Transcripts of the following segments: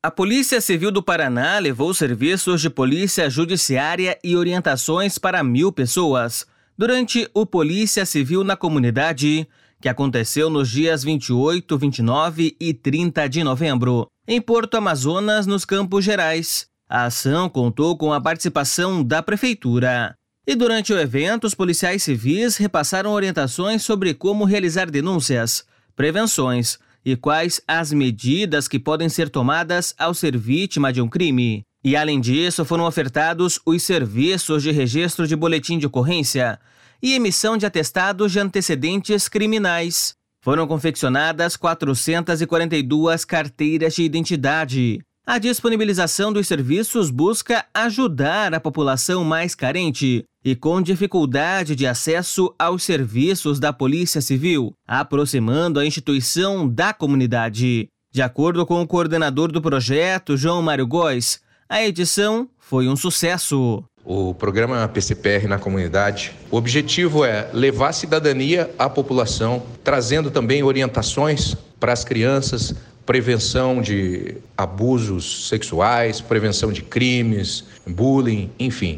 A Polícia Civil do Paraná levou serviços de polícia judiciária e orientações para 1.000 pessoas durante o Polícia Civil na Comunidade, que aconteceu nos dias 28, 29 e 30 de novembro, em Porto Amazonas, nos Campos Gerais. A ação contou com a participação da Prefeitura. E durante o evento, os policiais civis repassaram orientações sobre como realizar denúncias, prevenções e quais as medidas que podem ser tomadas ao ser vítima de um crime. E, além disso, foram ofertados os serviços de registro de boletim de ocorrência e emissão de atestados de antecedentes criminais. Foram confeccionadas 442 carteiras de identidade. A disponibilização dos serviços busca ajudar a população mais carente e com dificuldade de acesso aos serviços da Polícia Civil, aproximando a instituição da comunidade. De acordo com o coordenador do projeto, João Mário Góes, a edição foi um sucesso. O programa PCPR na comunidade, o objetivo é levar cidadania à população, trazendo também orientações para as crianças, prevenção de abusos sexuais, prevenção de crimes, bullying, enfim.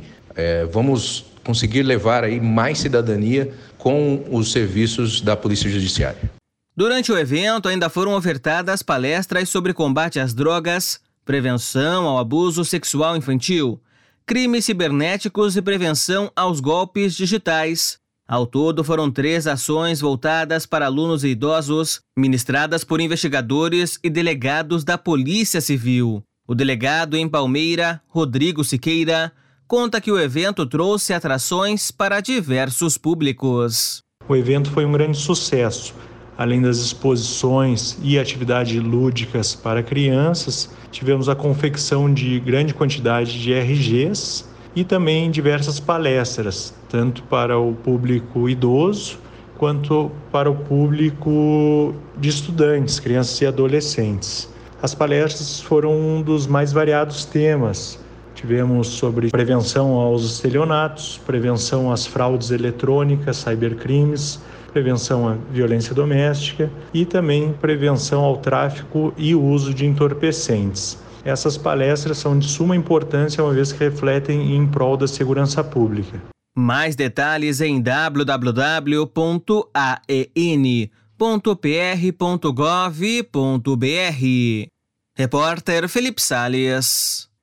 Vamos conseguir levar aí mais cidadania com os serviços da Polícia Judiciária. Durante o evento, ainda foram ofertadas palestras sobre combate às drogas, prevenção ao abuso sexual infantil, crimes cibernéticos e prevenção aos golpes digitais. Ao todo, foram 3 ações voltadas para alunos e idosos, ministradas por investigadores e delegados da Polícia Civil. O delegado em Palmeira, Rodrigo Siqueira, conta que o evento trouxe atrações para diversos públicos. O evento foi um grande sucesso. Além das exposições e atividades lúdicas para crianças, tivemos a confecção de grande quantidade de RGs e também diversas palestras, tanto para o público idoso quanto para o público de estudantes, crianças e adolescentes. As palestras foram um dos mais variados temas. Tivemos sobre prevenção aos estelionatos, prevenção às fraudes eletrônicas, cybercrimes, prevenção à violência doméstica e também prevenção ao tráfico e uso de entorpecentes. Essas palestras são de suma importância, uma vez que refletem em prol da segurança pública. Mais detalhes em www.aen.pr.gov.br. Repórter Felipe Salles.